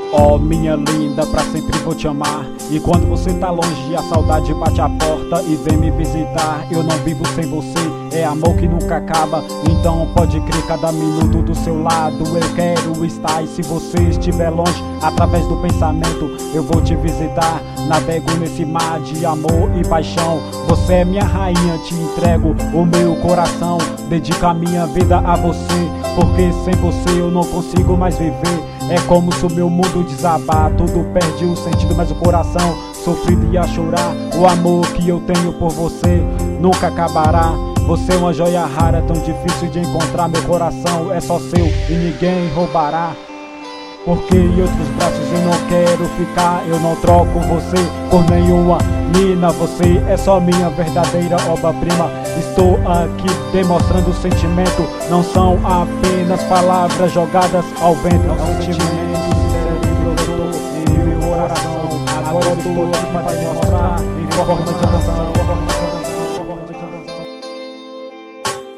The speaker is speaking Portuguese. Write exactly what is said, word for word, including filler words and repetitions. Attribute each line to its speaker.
Speaker 1: Oh, minha linda, pra sempre vou te amar. E quando você tá longe, a saudade bate a porta e vem me visitar. Eu não vivo sem você, é amor que nunca acaba. Então pode crer, cada minuto do seu lado eu quero estar. E se você estiver longe, através do pensamento eu vou te visitar. Navego nesse mar de amor e paixão. Você é minha rainha, te entrego o meu coração. Dedico a minha vida a você, porque sem você eu não consigo mais viver. É como se o meu mundo desabar, tudo perde o sentido, mas o coração sofrido e a chorar. O amor que eu tenho por você nunca acabará. Você é uma joia rara, tão difícil de encontrar. Meu coração é só seu e ninguém roubará. Porque em outros braços eu não quero ficar. Eu não troco você por nenhuma mina. Você é só minha verdadeira obra-prima. Estou aqui demonstrando sentimento. Não são apenas palavras jogadas ao vento. É um sentimento sincero, brotou em meu coração. Agora eu estou aqui para te mostrar em forma de canção.